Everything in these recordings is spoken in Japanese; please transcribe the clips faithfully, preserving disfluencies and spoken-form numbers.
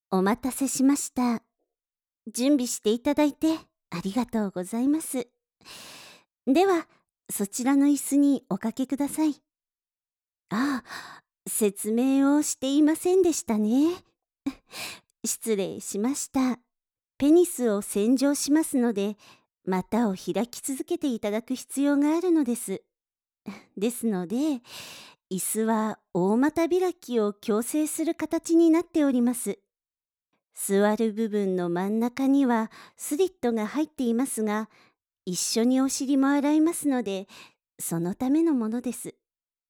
お待たせしました。準備していただいてありがとうございます。では、そちらの椅子におかけください。ああ、説明をしていませんでしたね。失礼しました。ペニスを洗浄しますので、股を開き続けていただく必要があるのです。ですので、椅子は大股開きを矯正する形になっております。座る部分の真ん中にはスリットが入っていますが、一緒にお尻も洗いますので、そのためのものです。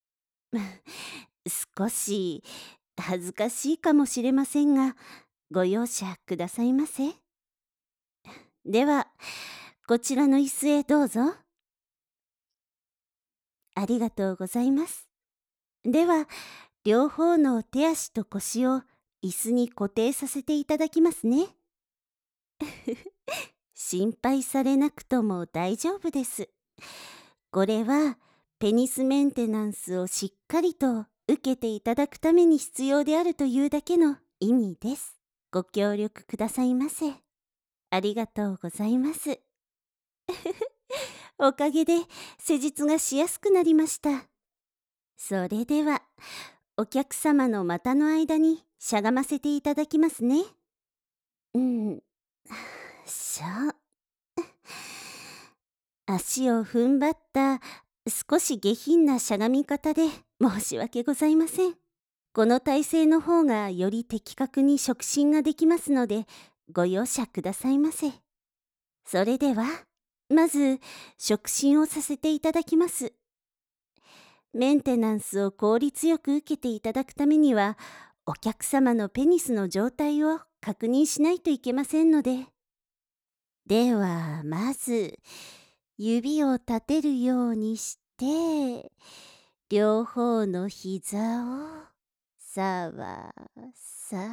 少し恥ずかしいかもしれませんが、ご容赦くださいませ。では、こちらの椅子へどうぞ。ありがとうございます。では、両方の手足と腰を椅子に固定させていただきますね。心配されなくとも大丈夫です。これはペニスメンテナンスをしっかりと受けていただくために必要であるというだけの意味です。ご協力くださいませ。ありがとうございます。おかげで施術がしやすくなりました。それでは、お客様の股の間にしゃがませていただきますね。うん。しょ。足を踏ん張った少し下品なしゃがみ方で申し訳ございません。この体勢の方がより的確に触診ができますので、ご容赦くださいませ。それでは、まず触診をさせていただきます。メンテナンスを効率よく受けていただくためには、お客様のペニスの状態を確認しないといけませんので。では、まず、指を立てるようにして、両方の膝をさわさわ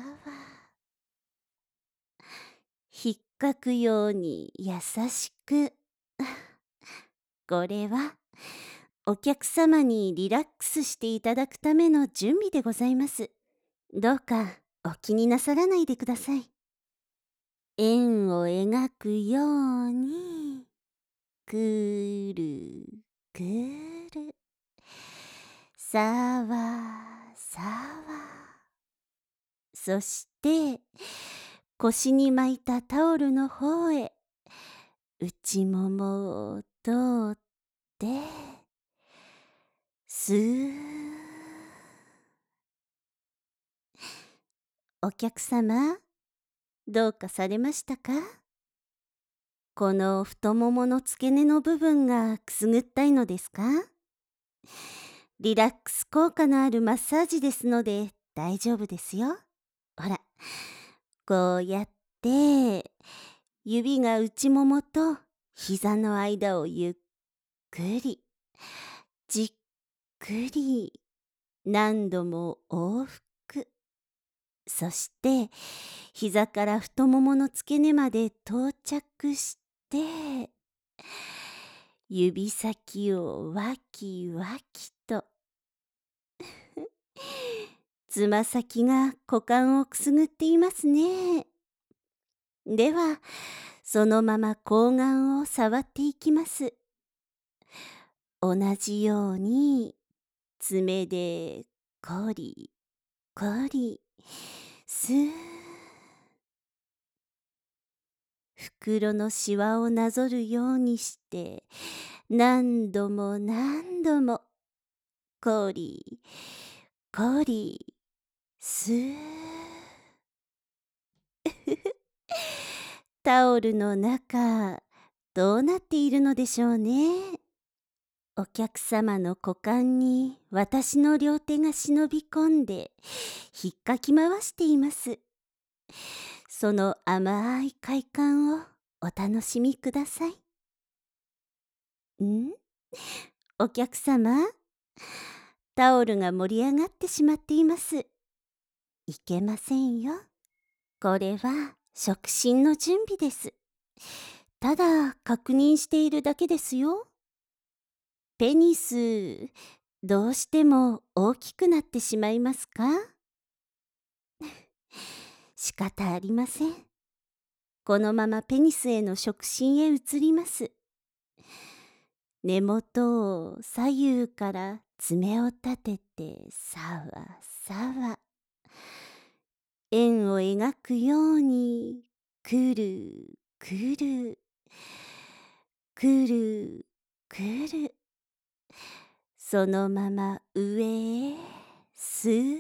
引っかくように優しく。これはお客様にリラックスしていただくための準備でございます。どうかお気になさらないでください。円を描くようにくるくるさわさわ。そして腰に巻いたタオルの方へ内ももを通ってスー。お客様、どうかされましたか？この太ももの付け根の部分がくすぐったいのですか？リラックス効果のあるマッサージですので大丈夫ですよ。ほら、こうやって指が内ももと膝の間をゆっくり、じっくり、何度も往復。そして、膝から太ももの付け根まで到着して、指先をわきわきと。つま先が股間をくすぐっていますね。では、そのまま睾丸を触っていきます。同じように、爪でコリコリ、スー。袋のシワをなぞるようにして、何度も何度も、コリコリ、スー。タオルの中、どうなっているのでしょうね。お客様の股間に私の両手が忍び込んで、引っかき回しています。その甘い快感をお楽しみください。ん？お客様、タオルが盛り上がってしまっています。いけませんよ。これは触診の準備です。ただ確認しているだけですよ。ペニス、どうしても大きくなってしまいますか？し仕方ありません。このままペニスへの触診へ移ります。根元を左右から爪を立ててさわさわ。円を描くようにくるくるくるくる。そのまま上へスー。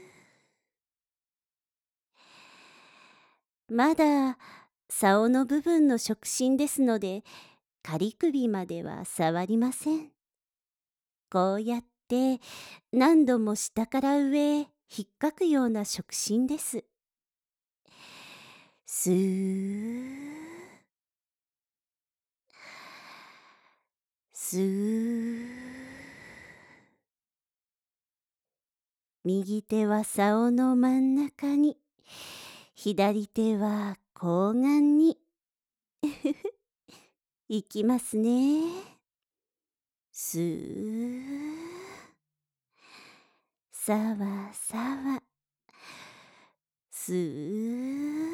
まだ竿の部分の触診ですので、仮首までは触りません。こうやって何度も下から上へ引っかくような触診です。スースー。右手は竿の真ん中に、左手は睾丸に。いきますね。スー。さわさわ。スー。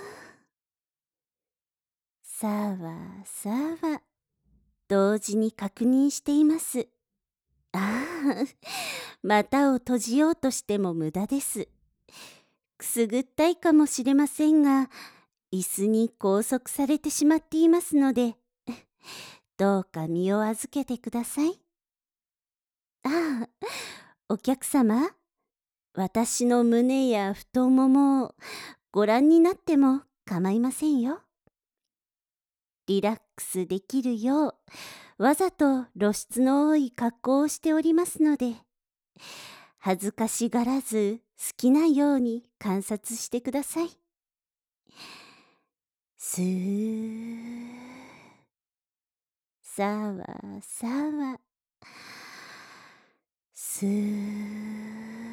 さわさわ。同時に確認しています。ああ、股を閉じようとしても無駄です。くすぐったいかもしれませんが、椅子に拘束されてしまっていますので、どうか身を預けてください。ああ、お客様、私の胸や太ももをご覧になっても構いませんよ。リラックスできるよう、わざと露出の多い格好をしておりますので、恥ずかしがらず好きなように観察してください。スー。さわさわ。スー。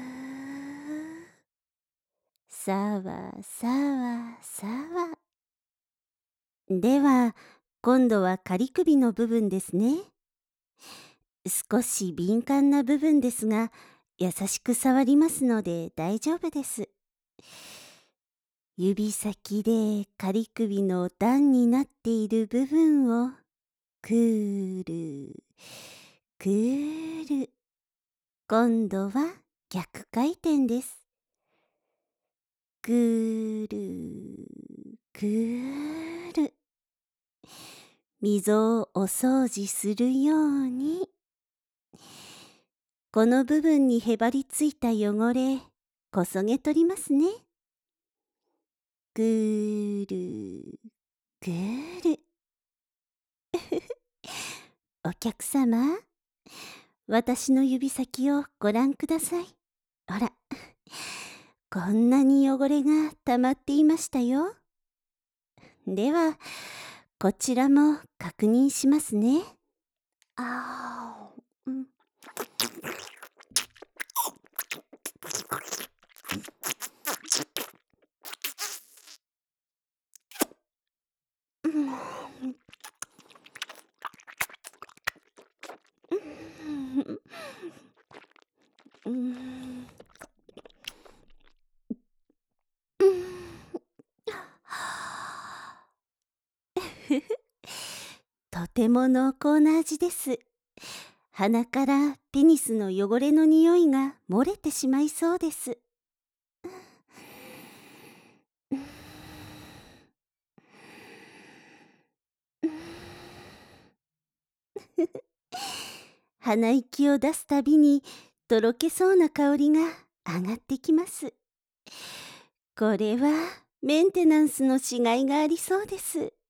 さわさわさわ。では、今度は仮首の部分ですね。少し敏感な部分ですが、優しく触りますので大丈夫です。指先で仮首の段になっている部分をくるくる。今度は逆回転です。くるくる。溝をお掃除するように。この部分にへばりついた汚れ、こそげ取りますね。ぐるぐる。お客様、私の指先をご覧ください。ほら、こんなに汚れが溜まっていましたよ。では、こちらも確認しますね。あー、うん。うん。とても濃厚な味です。鼻からペニスの汚れの匂いが漏れてしまいそうです。鼻息を出すたびにとろけそうな香りが上がってきます。これはメンテナンスのしがいがありそうです。